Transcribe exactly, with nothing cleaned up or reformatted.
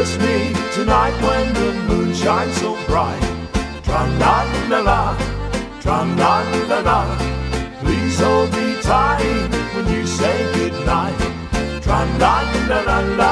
kiss me tonight when the moon shines so bright. Tra-la-la-la, tra-la-la-la, please hold me tight when you say goodnight. Tra-la-la-la-la.